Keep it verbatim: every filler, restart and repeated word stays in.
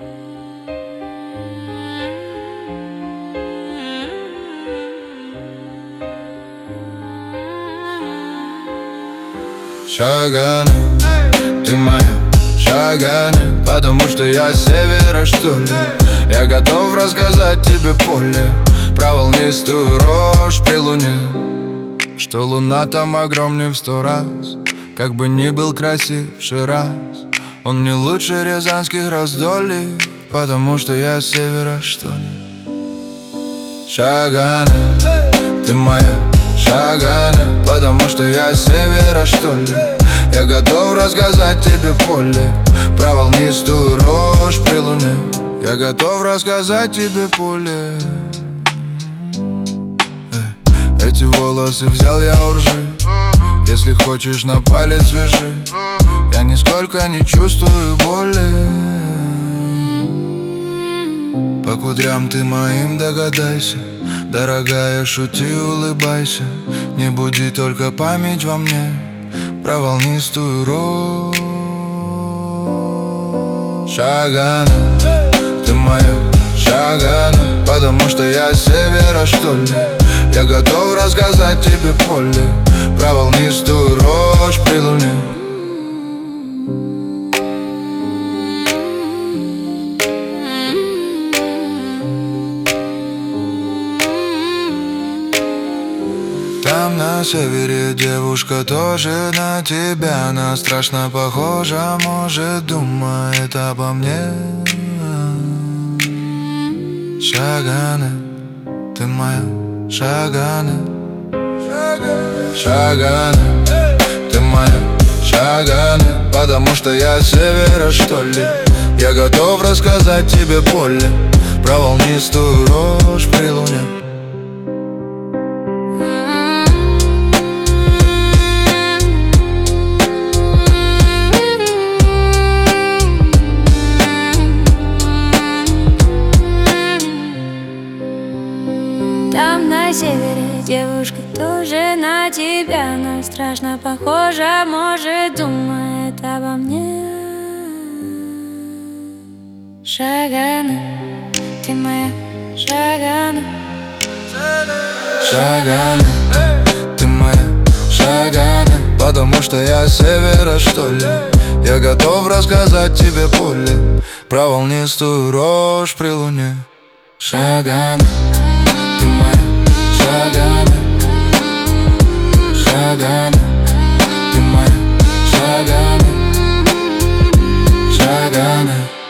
Шаганы, ты моя Шаганы, потому что я с севера, что ли. Я готов рассказать тебе поле про волнистую рожь при луне, что луна там огромнее в сто раз. Как бы ни был красив Шираз, он не лучше рязанских раздолий, потому что я с севера, что ли. Шаганы, ты моя Шаганы, потому что я с севера, что ли. Я готов рассказать тебе поле про волнистую рожь при луне. Я готов рассказать тебе поле. Эй, эти волосы взял я у ржи, если хочешь на палец вяжи. Я нисколько не чувствую боли. По кудрям ты моим догадайся, дорогая, шути, улыбайся. Не буди только память во мне про волнистую рожь. Шаганы, ты моя Шаганы, потому что я с севера, что ли. Я готов рассказать тебе поле про волнистую рожь при луне. Там на севере девушка тоже на тебя. Она страшно похожа, может, думает обо мне. Шаганы, ты моя Шаганы, Шаганы, ты моя Шаганы, потому что я с севера, что ли. Я готов рассказать тебе поле про волнистую рожь при луне. Там на севере девушка тоже на тебя. Она страшно похожа, может, думает обо мне. Шаганы, ты моя Шаганы, Шаганы, ты моя Шаганы, потому что я с севера, что ли. Я готов рассказать тебе поле про волнистую рожь при луне. Шаганы, ты моя Шаганы, Шаганы, ты моя Шаганы, Шаганы.